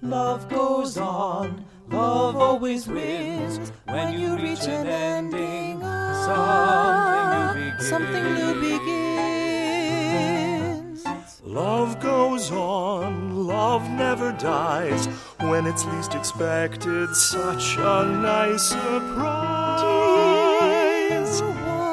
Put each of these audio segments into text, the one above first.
Love goes on, love always wins. When you reach an ending, something new begins. Love goes on, love never dies. When it's least expected, such a nice surprise.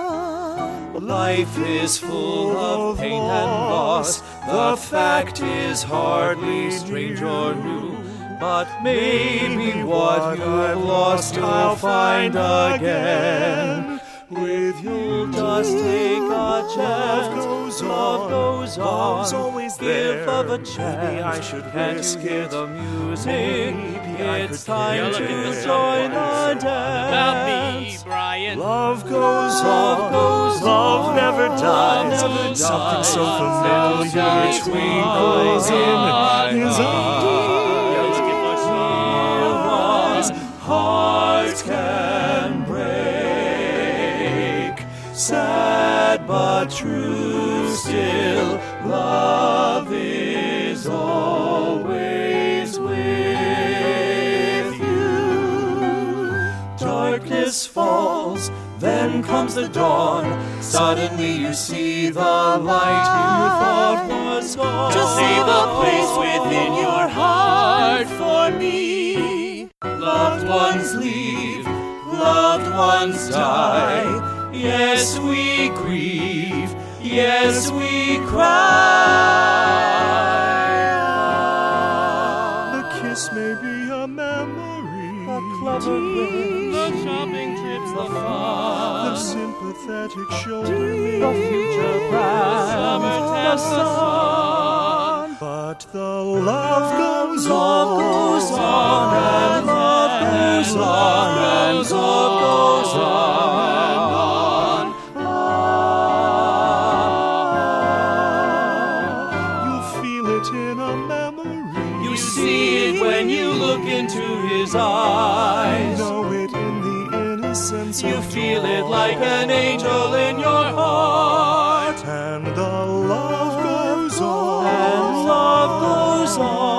Life is full of pain and loss. The fact is hardly strange or new. But maybe what you've lost I'll find again. With you, just take a chance. Love goes on. Love's always there. Give love a chance. Maybe I should risk hear it. the music. Maybe It's time to join the dance. About me, Brian. Love goes on. Love never dies. Something so familiar twinkles in his eyes. Hearts can break, sad but true still, love is always with you. Darkness falls, then comes the dawn. Suddenly you see the light you thought was gone. To see the place within your heart for me. Loved ones leave, loved ones die. Yes, we grieve, yes, we cry. A kiss may be a memory. A clever grin, The shopping trips, the fun. The sympathetic shouldering. the future plans, Summer the test, the sun. But the love goes on. Love goes on and love goes on and love goes on. You feel it in a memory. You see it when you look into his eyes. Know it in the innocence You of feel it joy. like an angel in your heart. And the love goes on. And love goes on.